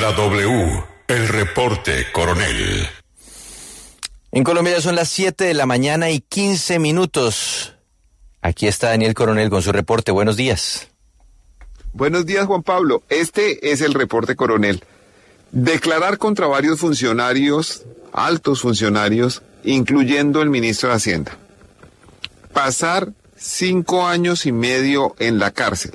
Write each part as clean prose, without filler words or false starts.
la W, el reporte coronel. En Colombia ya son las 7 de la mañana y 15 minutos. Aquí está Daniel Coronel con su reporte. Buenos días. Buenos días, Juan Pablo. Este es el reporte coronel. Declarar contra varios funcionarios, altos funcionarios, incluyendo el ministro de Hacienda. Pasar 5 años y medio en la cárcel.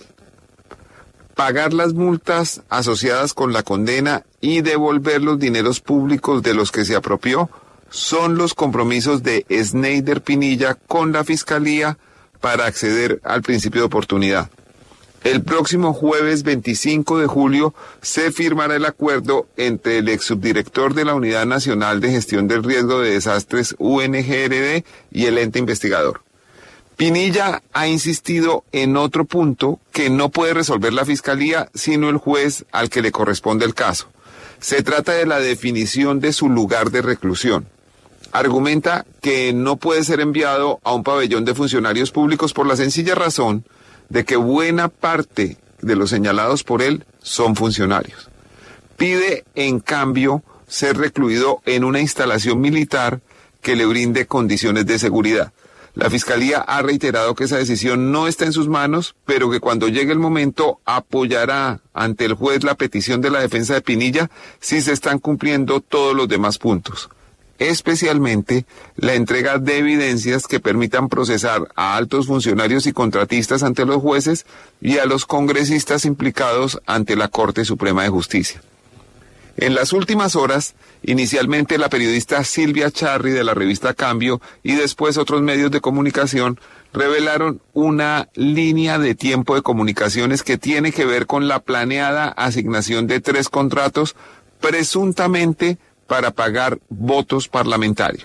Pagar las multas asociadas con la condena y devolver los dineros públicos de los que se apropió son los compromisos de Sneider Pinilla con la Fiscalía para acceder al principio de oportunidad. El próximo jueves 25 de julio se firmará el acuerdo entre el exsubdirector de la Unidad Nacional de Gestión del Riesgo de Desastres, UNGRD, y el ente investigador. Pinilla ha insistido en otro punto que no puede resolver la Fiscalía, sino el juez al que le corresponde el caso. Se trata de la definición de su lugar de reclusión. Argumenta que no puede ser enviado a un pabellón de funcionarios públicos por la sencilla razón de que buena parte de los señalados por él son funcionarios. Pide, en cambio, ser recluido en una instalación militar que le brinde condiciones de seguridad. La Fiscalía ha reiterado que esa decisión no está en sus manos, pero que cuando llegue el momento apoyará ante el juez la petición de la defensa de Pinilla si se están cumpliendo todos los demás puntos. Especialmente la entrega de evidencias que permitan procesar a altos funcionarios y contratistas ante los jueces y a los congresistas implicados ante la Corte Suprema de Justicia. En las últimas horas, inicialmente la periodista Silvia Charri de la revista Cambio y después otros medios de comunicación revelaron una línea de tiempo de comunicaciones que tiene que ver con la planeada asignación de 3 contratos presuntamente para pagar votos parlamentarios.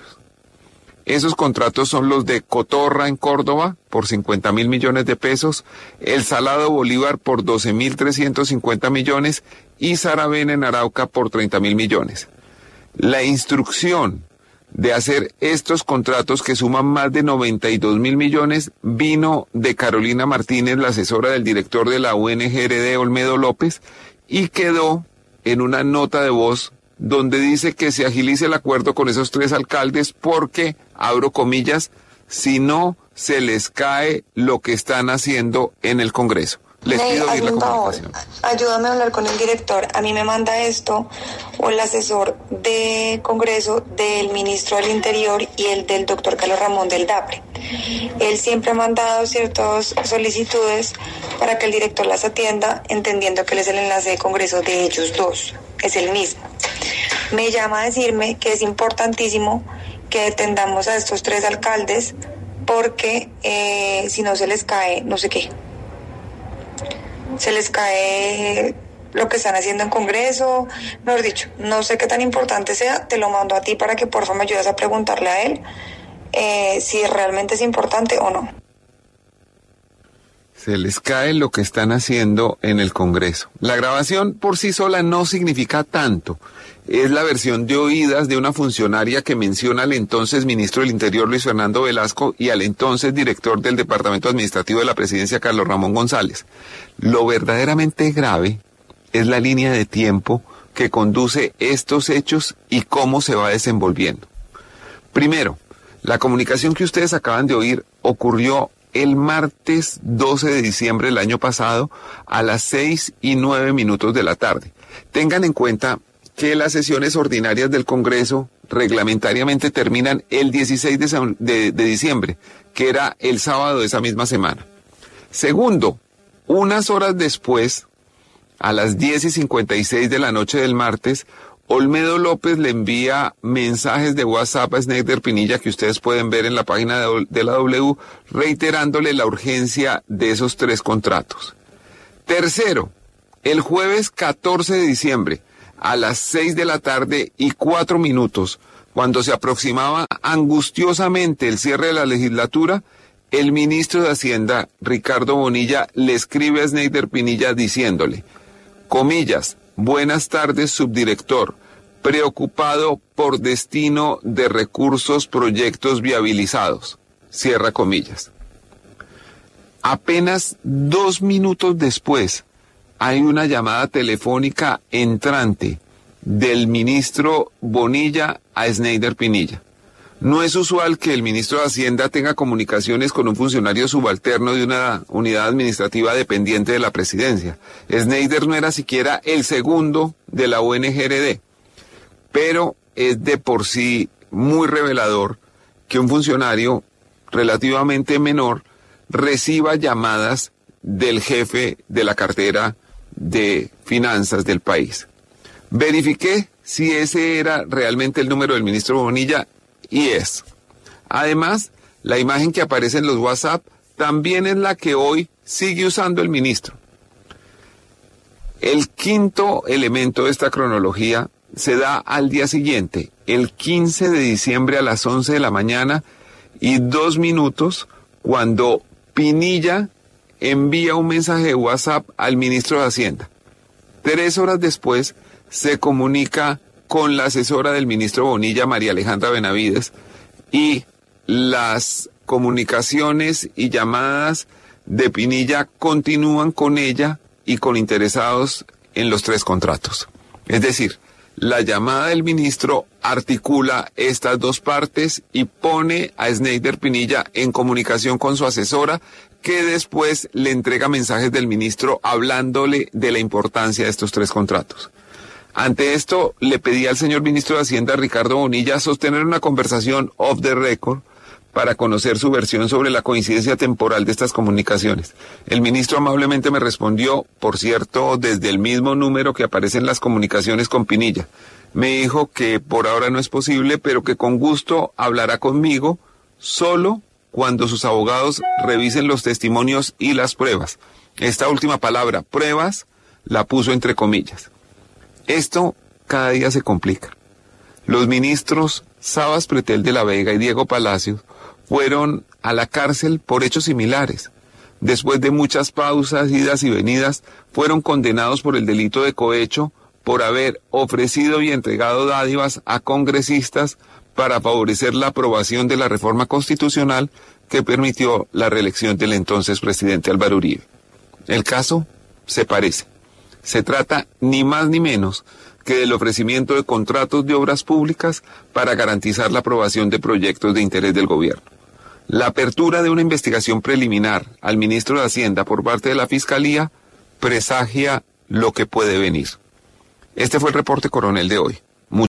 Esos contratos son los de Cotorra en Córdoba por 50.000 millones de pesos, El Salado Bolívar por 12.350 millones y Saravena en Arauca por 30.000 millones. La instrucción de hacer estos contratos que suman más de 92.000 millones vino de Carolina Martínez, la asesora del director de la UNGRD, Olmedo López, y quedó en una nota de voz donde dice que se agilice el acuerdo con esos 3 alcaldes porque, abro comillas, si no se les cae lo que están haciendo en el Congreso. Les pido oír la comunicación. Ayúdame a hablar con el director. A mí me manda esto o el asesor de Congreso del ministro del Interior y el del doctor Carlos Ramón del DAPRE. Él siempre ha mandado ciertas solicitudes para que el director las atienda, entendiendo que él es el enlace de Congreso de ellos dos. Es el mismo. Me llama a decirme que es importantísimo que detendamos a estos 3 alcaldes porque si no se les cae no sé qué. Se les cae lo que están haciendo en Congreso, mejor dicho, no sé qué tan importante sea, te lo mando a ti para que por favor me ayudes a preguntarle a él si realmente es importante o no. Se les cae lo que están haciendo en el Congreso. La grabación por sí sola no significa tanto. Es la versión de oídas de una funcionaria que menciona al entonces ministro del Interior, Luis Fernando Velasco, y al entonces director del Departamento Administrativo de la Presidencia, Carlos Ramón González. Lo verdaderamente grave es la línea de tiempo que conduce estos hechos y cómo se va desenvolviendo. Primero, la comunicación que ustedes acaban de oír ocurrió el martes 12 de diciembre del año pasado a las 6:09 de la tarde. Tengan en cuenta que las sesiones ordinarias del Congreso reglamentariamente terminan el 16 de diciembre, que era el sábado de esa misma semana. Segundo, unas horas después, a las 10:56 de la noche del martes, Olmedo López le envía mensajes de WhatsApp a Sneider Pinilla que ustedes pueden ver en la página de la W, reiterándole la urgencia de esos 3 contratos. Tercero, el jueves 14 de diciembre, a las 6:04 cuando se aproximaba angustiosamente el cierre de la legislatura, el ministro de Hacienda, Ricardo Bonilla, le escribe a Sneider Pinilla diciéndole, comillas, buenas tardes, subdirector, preocupado por destino de recursos, proyectos viabilizados, cierra comillas. Apenas 2 minutos después, hay una llamada telefónica entrante del ministro Bonilla a Sneider Pinilla. No es usual que el ministro de Hacienda tenga comunicaciones con un funcionario subalterno de una unidad administrativa dependiente de la presidencia. Sneider no era siquiera el segundo de la ONGRD, pero es de por sí muy revelador que un funcionario relativamente menor reciba llamadas del jefe de la cartera de finanzas del país. Verifiqué si ese era realmente el número del ministro Bonilla y es. Además, la imagen que aparece en los WhatsApp también es la que hoy sigue usando el ministro. El quinto elemento de esta cronología se da al día siguiente, el 15 de diciembre a las 11 de la mañana y 2 minutos, cuando Pinilla envía un mensaje de WhatsApp al ministro de Hacienda. 3 horas después se comunica con la asesora del ministro Bonilla, María Alejandra Benavides, y las comunicaciones y llamadas de Pinilla continúan con ella y con interesados en los 3 contratos. Es decir, la llamada del ministro articula estas 2 partes y pone a Sneider Pinilla en comunicación con su asesora, que después le entrega mensajes del ministro hablándole de la importancia de estos 3 contratos. Ante esto, le pedí al señor ministro de Hacienda, Ricardo Bonilla, sostener una conversación off the record para conocer su versión sobre la coincidencia temporal de estas comunicaciones. El ministro amablemente me respondió, por cierto, desde el mismo número que aparece en las comunicaciones con Pinilla. Me dijo que por ahora no es posible, pero que con gusto hablará conmigo solo cuando sus abogados revisen los testimonios y las pruebas. Esta última palabra, pruebas, la puso entre comillas. Esto cada día se complica. Los ministros Sabas Pretel de la Vega y Diego Palacios fueron a la cárcel por hechos similares. Después de muchas pausas, idas y venidas, fueron condenados por el delito de cohecho por haber ofrecido y entregado dádivas a congresistas para favorecer la aprobación de la reforma constitucional que permitió la reelección del entonces presidente Álvaro Uribe. El caso se parece. Se trata ni más ni menos que del ofrecimiento de contratos de obras públicas para garantizar la aprobación de proyectos de interés del gobierno. La apertura de una investigación preliminar al ministro de Hacienda por parte de la Fiscalía presagia lo que puede venir. Este fue el reporte coronel de hoy.